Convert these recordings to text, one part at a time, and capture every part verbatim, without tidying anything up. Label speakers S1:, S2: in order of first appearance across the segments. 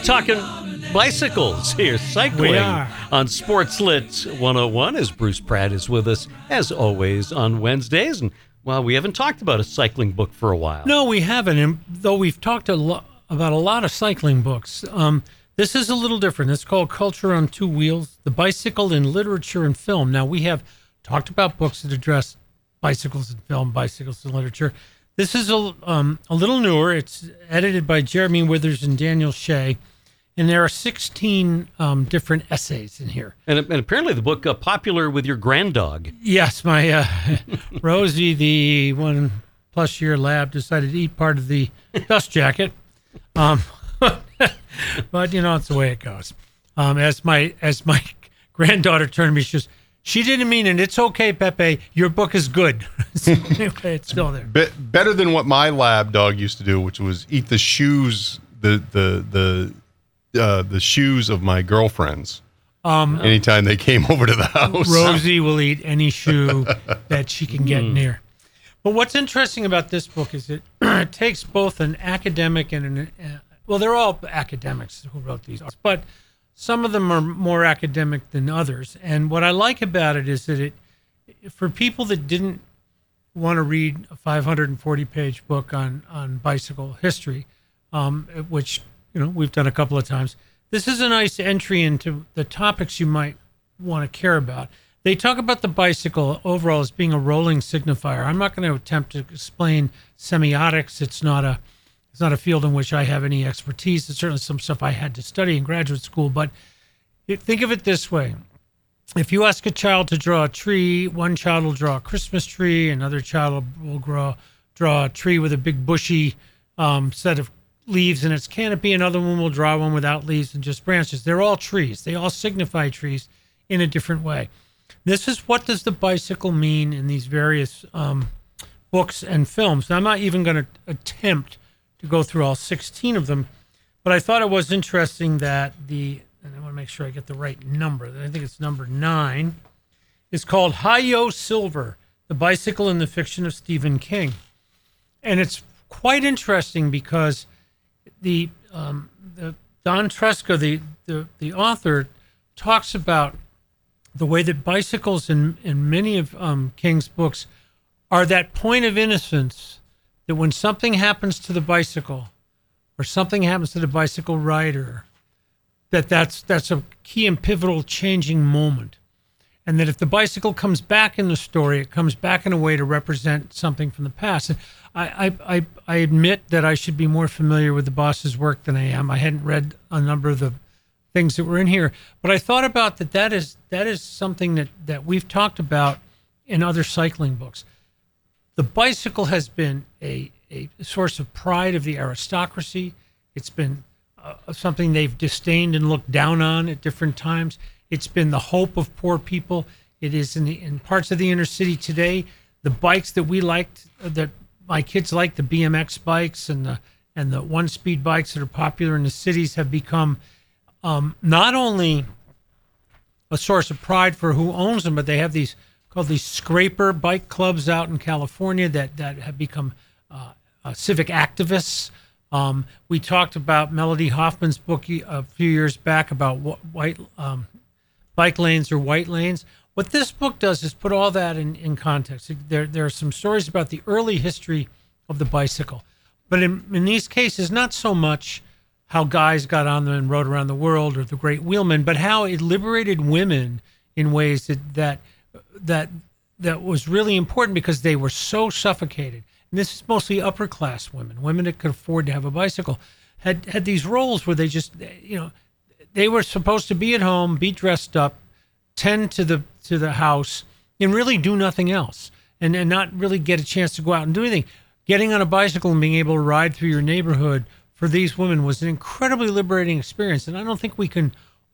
S1: talking bicycles here, cycling
S2: We are.
S1: on Sportslit one oh one, as Bruce Pratt is with us, as always, on Wednesdays. And, well, we haven't talked about a cycling book for a while.
S2: No, we haven't. And though we've talked a lo- about a lot of cycling books, um, this is a little different. It's called Culture on Two Wheels, The Bicycle in Literature and Film. Now, we have talked about books that address bicycles in film, bicycles in literature. This is a, um, a little newer. It's edited by Jeremy Withers and Daniel Shea. And there are sixteen um, different essays in here.
S1: And, and apparently the book uh, popular with your granddog.
S2: Yes, my uh, Rosie, the one plus year lab, decided to eat part of the dust jacket. Um, but you know, it's the way it goes. Um, as my as my granddaughter turned to me, she goes, "She didn't mean it. It's okay, Pepe. Your book is good." So anyway, it's still there.
S3: Be- better than what my lab dog used to do, which was eat the shoes, the the the uh, the shoes of my girlfriends. Um, anytime they came over to the house,
S2: Rosie will eat any shoe that she can get
S1: Mm.
S2: near. But what's interesting about this book is it, it takes both an academic and an uh, well, they're all academics who wrote these, but some of them are more academic than others. And what I like about it is that it, for people that didn't want to read a five hundred forty page book on on bicycle history, um, which you know we've done a couple of times, this is a nice entry into the topics you might want to care about. They talk about the bicycle overall as being a rolling signifier. I'm not going to attempt to explain semiotics. It's not a it's not a field in which I have any expertise. It's certainly some stuff I had to study in graduate school. But it, think of it this way. If you ask a child to draw a tree, one child will draw a Christmas tree, another child will draw, draw a tree with a big bushy um, set of leaves in its canopy, another one will draw one without leaves and just branches. They're all trees. They all signify trees in a different way. This is what does the bicycle mean in these various um, books and films. Now, I'm not even going to attempt to go through all sixteen of them, but I thought it was interesting that the, and I want to make sure I get the right number, I think it's number nine, is called Hi-Yo Silver, The Bicycle in the Fiction of Stephen King. And it's quite interesting because the, um, the Don Tresca, the, the, the author, talks about the way that bicycles in, in many of um, King's books are that point of innocence that when something happens to the bicycle or something happens to the bicycle rider, that that's, that's a key and pivotal changing moment. And that if the bicycle comes back in the story, it comes back in a way to represent something from the past. And I, I, I, I admit that I should be more familiar with the boss's work than I am. I hadn't read a number of the things that were in here, but I thought about that. That is that is something that that we've talked about in other cycling books. The bicycle has been a a source of pride of the aristocracy. It's been uh, something they've disdained and looked down on at different times. It's been the hope of poor people. It is in the, in parts of the inner city today. The bikes that we liked, that my kids like, the B M X bikes and the and the one-speed bikes that are popular in the cities, have become Um, not only a source of pride for who owns them, but they have these called these scraper bike clubs out in California that, that have become uh, uh, civic activists. Um, we talked about Melody Hoffman's book a few years back about wh- white um, bike lanes or white lanes. What this book does is put all that in, in context. There, there are some stories about the early history of the bicycle, but in, in these cases, not so much how guys got on them and rode around the world or the great wheelmen, but how it liberated women in ways that that that that was really important because they were so suffocated. And this is mostly upper class women, women that could afford to have a bicycle, had had these roles where they just, you know, they were supposed to be at home, be dressed up, tend to the to the house, and really do nothing else, and and not really get a chance to go out and do anything. Getting on a bicycle and being able to ride through your neighborhood for these women was an incredibly liberating experience. And I don't think we can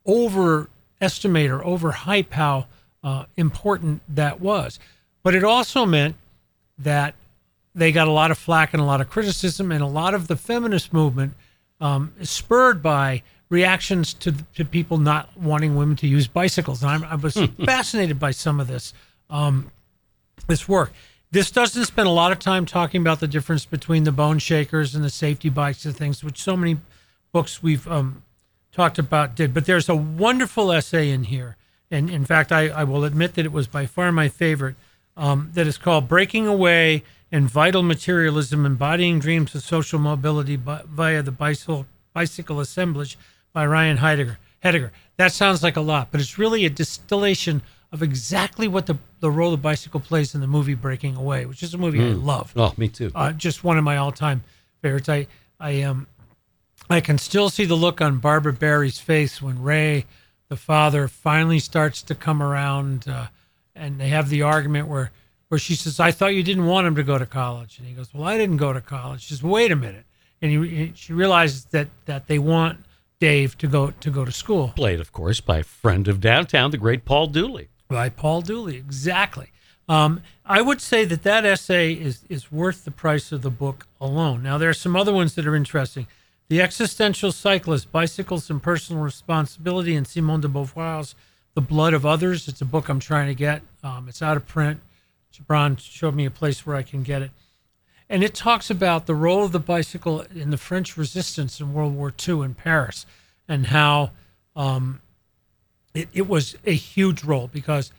S2: overestimate or overhype how uh, important that was. But it also meant that they got a lot of flack and a lot of criticism, and a lot of the feminist movement um, is spurred by reactions to to people not wanting women to use bicycles. And I'm, I was fascinated by some of this um, this work. This doesn't spend a lot of time talking about the difference between the bone shakers and the safety bikes and things, which so many books we've um, talked about did. But there's a wonderful essay in here. And in fact, I, I will admit that it was by far my favorite, um, that is called Breaking Away and Vital Materialism, Embodying Dreams of Social Mobility by, via the Bicycle, bicycle Assemblage by Ryan Heidegger. Heidegger. That sounds like a lot, but it's really a distillation of exactly what the, the role the bicycle plays in the movie Breaking Away, which is a movie mm. I love.
S1: Oh, me too.
S2: Uh, just one of my all-time favorites. I, I, um, I can still see the look on Barbara Barry's face when Ray, the father, finally starts to come around, uh, and they have the argument where, where she says, I thought you didn't want him to go to college. And he goes, well, I didn't go to college. She says, wait a minute. And he, she realizes that, that they want Dave to go to go to school.
S1: Played, of course, by friend of downtown, the great Paul Dooley.
S2: By Paul Dooley, exactly. Um, I would say that that essay is, is worth the price of the book alone. Now, there are some other ones that are interesting. The Existential Cyclist, Bicycles and Personal Responsibility, and Simone de Beauvoir's The Blood of Others. It's a book I'm trying to get. Um, it's out of print. Gibran showed me a place where I can get it. And it talks about the role of the bicycle in the French resistance in World War Two in Paris, and how um, it, it was a huge role because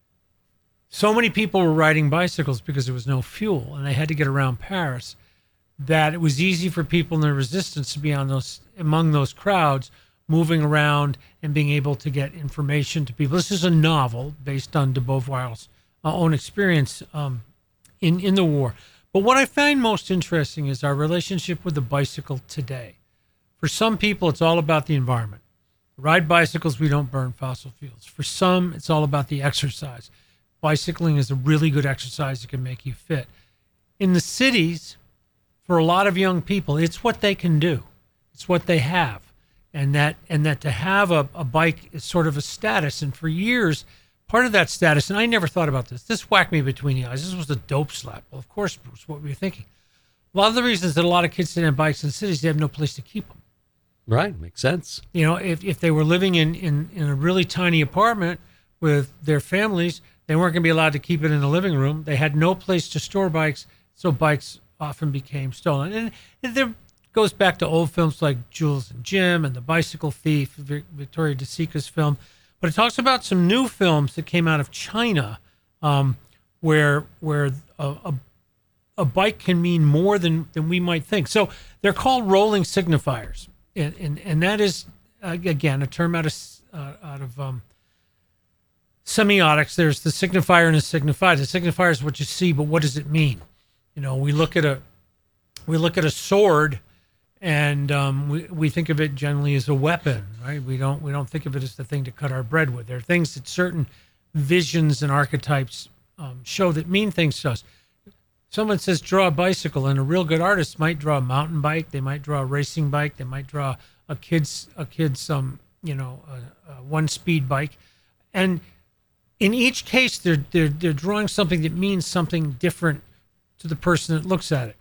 S2: so many people were riding bicycles because there was no fuel and they had to get around Paris, that it was easy for people in the resistance to be on those among those crowds, moving around and being able to get information to people. This is a novel based on de Beauvoir's uh, own experience um, in, in the war. But what I find most interesting is our relationship with the bicycle today. For some people, it's all about the environment. Ride bicycles, we don't burn fossil fuels. For some, it's all about the exercise. Bicycling is a really good exercise that can make you fit. In the cities, for a lot of young people, it's what they can do. It's what they have. And that and that to have a, a bike is sort of a status. And for years, part of that status, and I never thought about this, this whacked me between the eyes. This was a dope slap. Well, of course, Bruce, what were you thinking? A lot of the reasons that a lot of kids didn't have bikes in cities, they have no place to keep them.
S1: Right, makes sense.
S2: You know, if, if they were living in, in, in a really tiny apartment with their families, they weren't going to be allowed to keep it in the living room. They had no place to store bikes, so bikes often became stolen. And, and there goes back to old films like Jules and Jim and The Bicycle Thief, Victoria De Sica's film. But it talks about some new films that came out of China, um, where where a, a, a bike can mean more than, than we might think. So they're called rolling signifiers, and and, and that is uh, again a term out of uh, out of um, semiotics. There's the signifier and the signified. The signifier is what you see, but what does it mean? You know, we look at a we look at a sword. And um, we we think of it generally as a weapon, right? We don't we don't think of it as the thing to cut our bread with. There are things that certain visions and archetypes um, show that mean things to us. Someone says draw a bicycle, and a real good artist might draw a mountain bike. They might draw a racing bike. They might draw a kid's a kid's um you know a, a one speed bike, and in each case they're they're they're drawing something that means something different to the person that looks at it.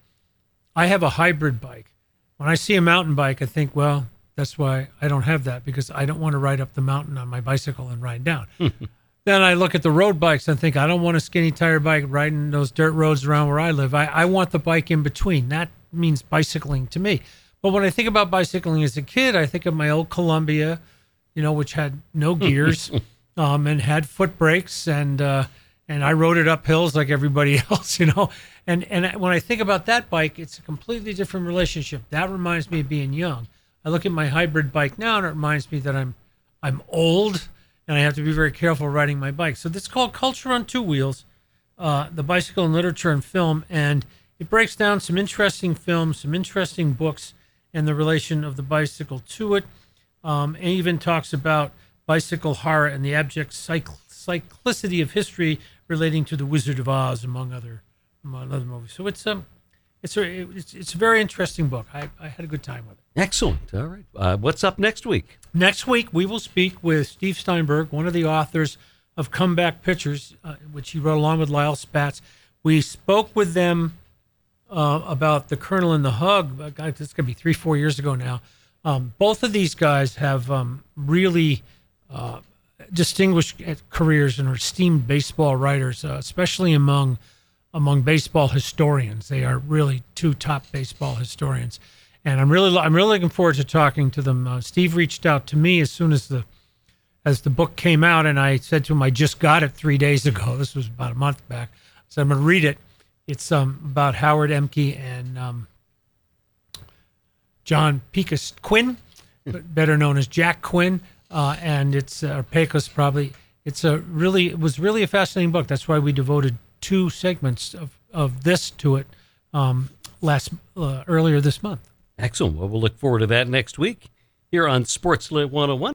S2: I have a hybrid bike. When I see a mountain bike, I think, well, that's why I don't have that, because I don't want to ride up the mountain on my bicycle and ride down. Then I look at the road bikes and think, I don't want a skinny tire bike riding those dirt roads around where I live. I, I want the bike in between. That means bicycling to me. But when I think about bicycling as a kid, I think of my old Columbia, you know, which had no gears um, and had foot brakes, and uh, and I rode it up hills like everybody else, you know. And and when I think about that bike, it's a completely different relationship. That reminds me of being young. I look at my hybrid bike now, and it reminds me that I'm I'm old, and I have to be very careful riding my bike. So this is called Culture on Two Wheels, uh, the bicycle in literature and film, and it breaks down some interesting films, some interesting books, and the relation of the bicycle to it. Um, and even talks about bicycle horror and the abject cycl- cyclicity of history relating to The Wizard of Oz, among other among other movies. So it's um, it's a it's, it's a very interesting book. I, I had a good time with it.
S1: Excellent. All right. Uh, what's up next week?
S2: Next week we will speak with Steve Steinberg, one of the authors of Comeback Pictures, uh, which he wrote along with Lyle Spatz. We spoke with them uh, about The Colonel and the Hug. Uh, God, this could be three, four years ago now. Um, both of these guys have um, really uh, distinguished careers and are esteemed baseball writers, uh, especially among among baseball historians. They are really two top baseball historians. and I'm really I'm really looking forward to talking to them. Uh, Steve reached out to me as soon as the as the book came out, and I said to him, I just got it three days ago. This was about a month back. So I'm going to read it. It's um, about Howard Emke and um, John Pecos Quinn, better known as Jack Quinn, uh, and it's uh, or Pecos probably. It's a really it was really a fascinating book. That's why we devoted two segments of, of this to it um, last uh, earlier this month.
S1: Excellent. Well, we'll look forward to that next week here on Sportslit one oh one.